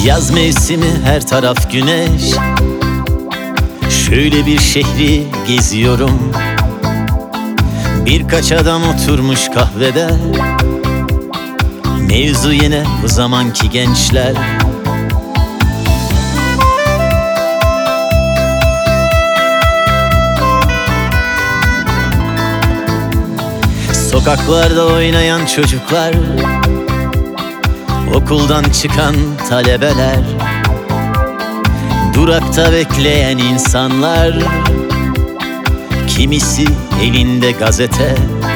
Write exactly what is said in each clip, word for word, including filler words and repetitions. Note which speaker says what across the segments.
Speaker 1: Yaz mevsimi, her taraf güneş. Şöyle bir şehri geziyorum. Birkaç adam oturmuş kahvede. Mevzu yine bu zamanki gençler. Sokaklarda oynayan çocuklar, okuldan çıkan talebeler, durakta bekleyen insanlar, kimisi elinde gazete.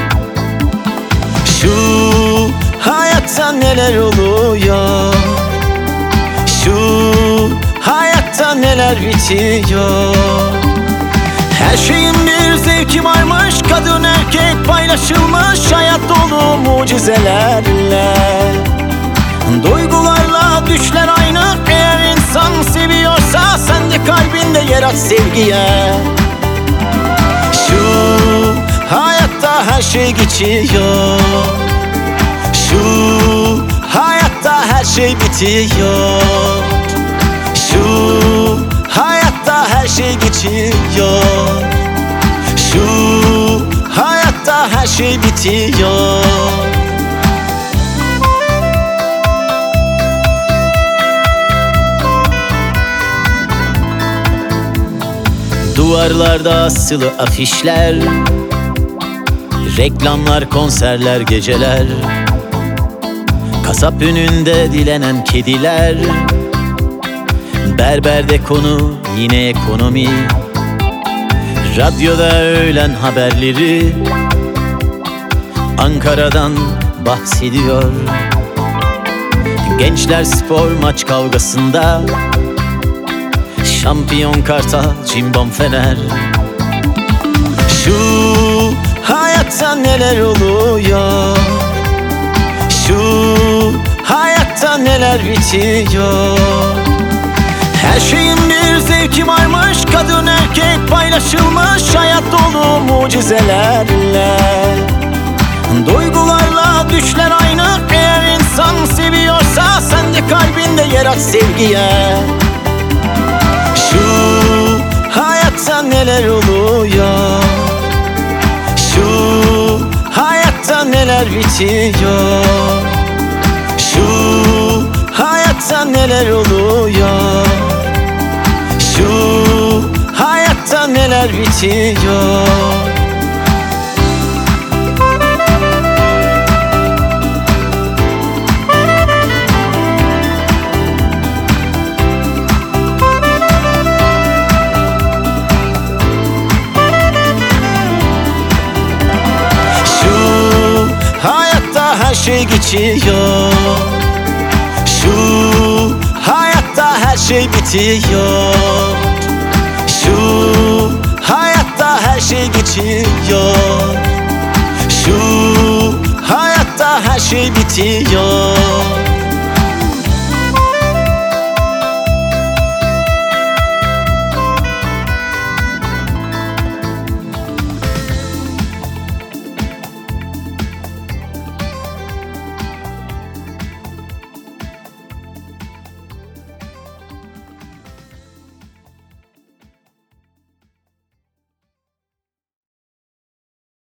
Speaker 1: Şu hayatta neler oluyor, şu hayatta neler bitiyor. Her şeyin bir zevki varmış, kadın erkek paylaşılmış, hayat dolu mucizelerle. Duygularla düşler aynı, eğer insan seviyorsa sen de kalbinde yer aç sevgiye. Şu hayatta her şey geçiyor, şu hayatta her şey bitiyor. Şu hayatta her şey geçiyor, şu hayatta her şey bitiyor. Duvarlarda asılı afişler, reklamlar, konserler, geceler, kasap önünde dilenen kediler, berberde konu yine ekonomi, radyoda öğlen haberleri Ankara'dan bahsediyor. Gençler spor maç kavgasında, şampiyon Kartal, Cimbom Fener. Şu hayatta neler oluyor, şu hayatta neler bitiyor. Her şeyin bir zevki varmış, kadın erkek paylaşılmış, hayat dolu mucizelerle. Duygularla düşler aynı, eğer insan seviyorsa sen de kalbinde yer aç sevgiye. Şu hayatta neler oluyor, şu hayatta neler bitiyor. Şu hayatta neler oluyor, şu hayatta neler bitiyor. Her şey geçiyor, şu hayatta her şey bitiyor. Şu hayatta her şey geçiyor, şu hayatta her şey bitiyor.